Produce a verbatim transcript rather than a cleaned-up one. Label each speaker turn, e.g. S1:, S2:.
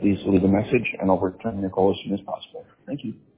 S1: please leave a message and I'll return your call as soon as possible. Thank you.